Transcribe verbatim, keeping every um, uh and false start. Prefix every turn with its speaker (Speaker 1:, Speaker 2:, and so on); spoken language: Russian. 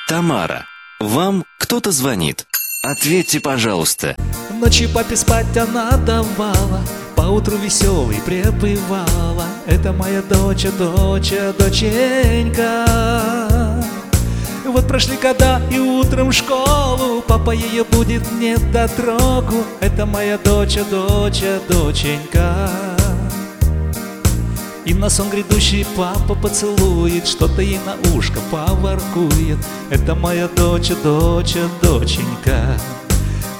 Speaker 1: Тамара, вам кто-то звонит. Ответьте, пожалуйста.
Speaker 2: Ночью папе спать она давала, поутру веселой пребывала. Это моя доча, доча, доченька. Вот прошли года и утром в школу папа ее будет не дотрогу. Это моя доча, доча, доченька. И на сон грядущий папа поцелует, что-то ей на ушко поворкует. Это моя доча, доча, доченька.